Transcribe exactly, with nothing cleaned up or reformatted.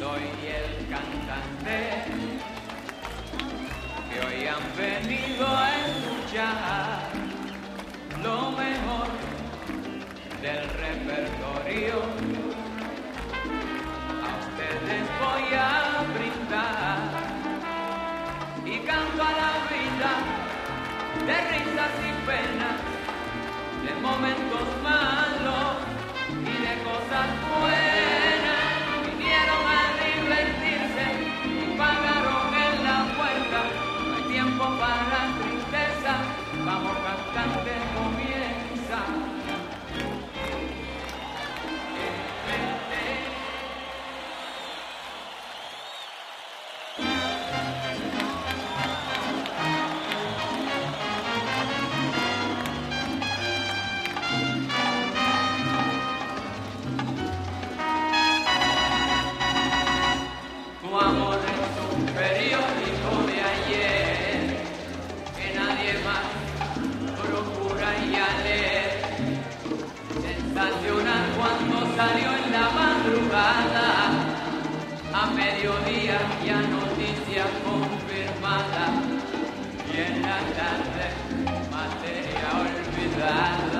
Soy el cantante que hoy han venido a escuchar lo mejor del repertorio. A ustedes voy a brindar y canto a la vida de risas y penas, de momentos malos y de cosas buenas. Vinieron a divertirse y pagaron en la puerta. No hay tiempo para tristeza, vamos, cantante, comienza. Tu amor es un periódico de ayer que nadie más procura ya leer. Sensacional cuando salió en la madrugada, a mediodía ya noticia confirmada, y en la tarde materia olvidada.